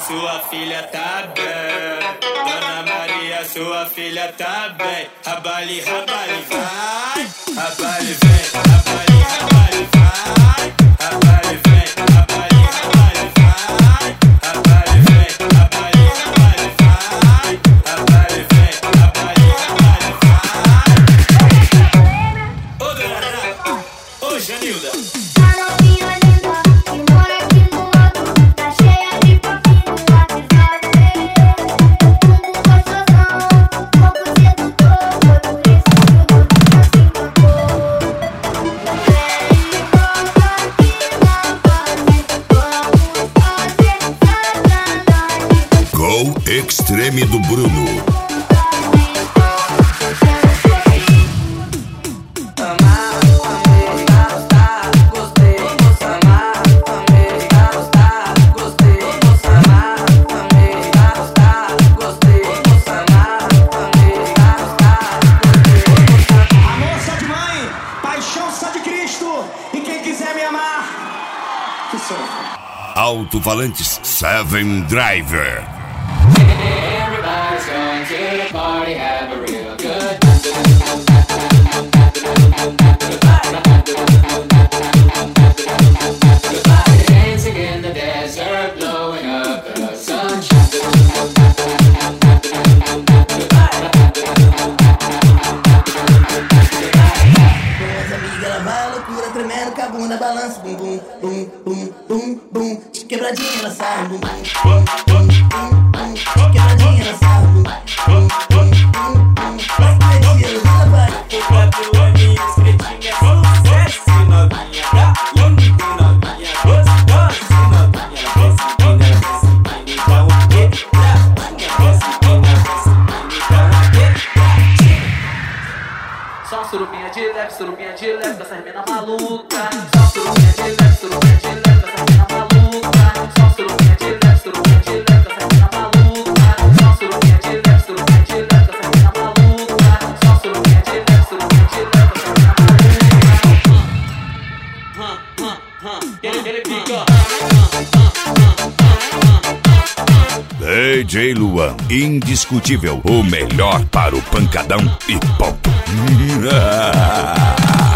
sua filha tá bem. Dona Maria, sua filha tá bem. Rabali, rabali, vai. Rabali, vem, rabali, rabali, vai. Rabali, vem, rabali, rabali, vai. Rabali, vem, rabali, rabali, vai. Rabali, vem, rabali, rabali, vai. Ô, Dona, ô, Janilda. Extreme do Bruno. Amor só de mãe, paixão só de Cristo. E quem quiser me amar, que sofra. Alto-falantes Seven Driver. Everybody's going to the party, have a real good dancing in the desert, blowing up the sunshine. Minhas amigas, ela vai loucura, tremendo, com a bunda balança, bum bum, bum, bum, bum, bum. De quebradinha ela sai, bum, bum, bum, bum, bum, bum. De quebradinha ela sai, bum, bum, bum, bum, bum. Vai mexer, ela vai. O 4 aninhos, pretinha, sucesso, novinha, tá lindo, novinha, gostosa, novinha, desce, dá um quebradinha, desce, dá um quebradinha. Só surubinha de leve, com essa remena maluca. Só surubinha de leve, com essa remena maluca. Só surubinha de leve, com essa remena maluca. Só surubinha de leve, com essa remena maluca. Só surubinha de leve, com essa remena maluca. Ele fica. DJ Luan, indiscutível, o melhor para o pancadão e ponto.